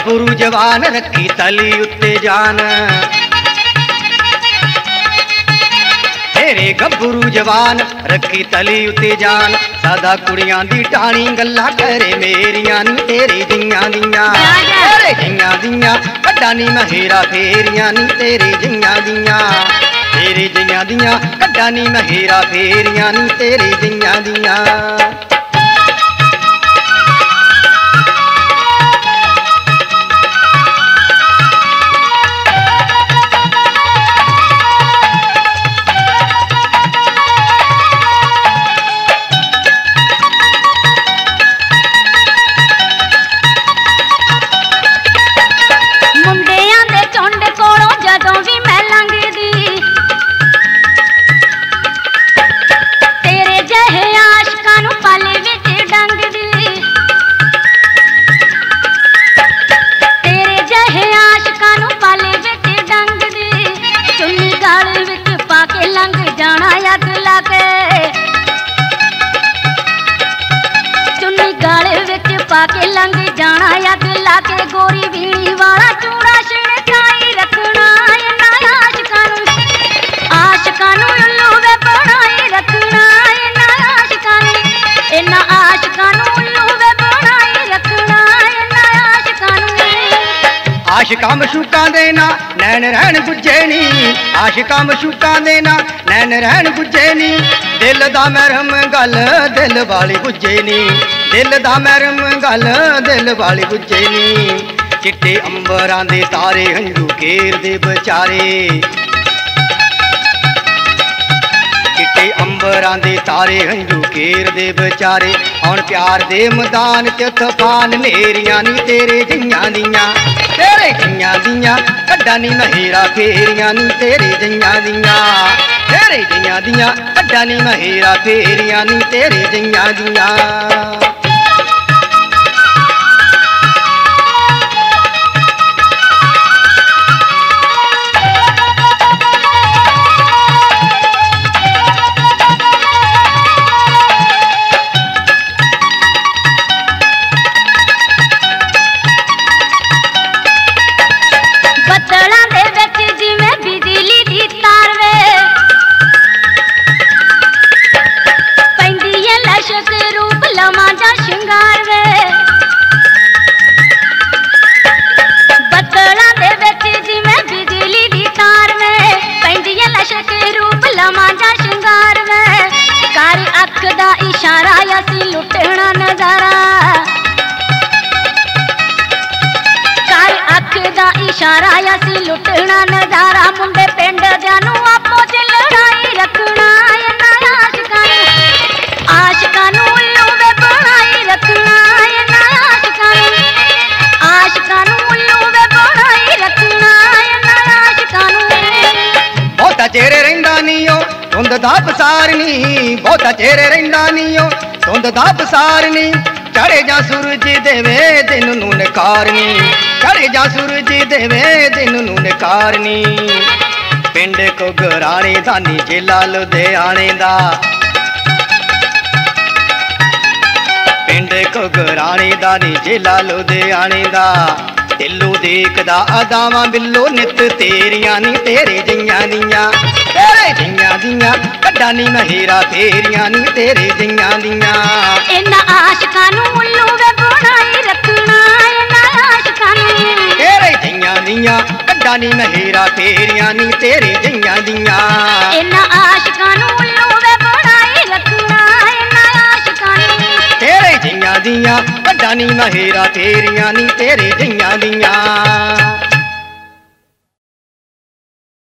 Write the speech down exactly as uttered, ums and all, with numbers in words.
गभरू जवान रखी तली उत्ते जान, तेरे गभरू जवान रखी तली उत्ते जान। सादा कुड़ियां दी टाणी गल्ला करे मेरियां नी तेरे जियां दियां, तेरे जियां दियां कड्डा नी मैं हेरा फेरियां नी तेरे जियां दियां, तेरे जियां दियां कड्डा नी मैं हेरा फेरियां नी तेरे जियां दियां। पाके लंघ जाना अग लाके गोरी बीड़ी वाला चूड़ा छिड़काई रखना। इन्ना आशिकां नूं आशिकां नूं उल्लू वे बनाई रखना। इन्ना आशिकां नूं इन्ना आशिकां नूं उल्लू वे बनाई रखना। इन्ना आशिकां नूं आशिकां मशूकां दे ना नैन रहन गुज्जे नी, आशिकां मशूकां दे ना नैन रहन गुज्जे नी। दिल दा मरहम गल दिल वाली गुज्जे नी, दिल दा मरहम गल दिल वाली गुज्जे नी। चिट्टे अंबरां दे तारे हंझू घेर दे बेचारे, चिट्टे अंबरां दे तारे हंझू घेर दे बेचारे। हुण प्यार दे मैदान च तूफान नेरियां नी तेरे जियां दियां, तेरे जियां दियां कड्डा नी मैं हेरा फेरियां नी तेरे जियां दियां, तेरे जियां दियां कड्डा नी मैं हेरा फेरियां नी तेरे जियां दियां। इशारा असी लुटना नजारा, कर अख दा इशारा असी लुटना नजारा। मुंडे पिंड दियां नूं आपो च लड़ाई रखना। इन्ना आशिकां नूं आशिकां नूं उल्लू वे बनाई रखना। इन्ना आशिकां नूं आशिकां नूं उल्लू वे बनाई रखना। इन्ना आशिकां नूं बहुता चेहरे रहिंदा नी ओ धुंध दा पसार नी, बहुता चेहरे रहिंदा नी ओ धुंध दा पसार नी। चढ़े जा सूरज देवे दिन नूं निकार नी, चढ़े जा सूरज देवे दिन नूं निकार नी। पिंड घुगराणे दा नी जिला लुधियाणे दा, पिंड घुगराणे दा नी जिला लुधियाणे दा। दिलों देखदा अदावां बिल्लो नित तेरियां नी तेरे जियां दियां, तेरे जियां दियां कड्डा नी मैं हेरा फेरियां नी तेरे जियां दियां। इन्ना आशिकां नूं उल्लू वे बनाई रखना। इन्ना आशिकां नूं तेरे जियां दियां कड्डा नी मैं हेरा फेरियां नी तेरे जियां दियां। इन्ना आशिकां नूं उल्लू वे बनाई रखना। इन्ना आशिकां नूं तेरे जियां दियां कड्डा नी मैं हेरा फेरियां नी तेरे जियां दियां।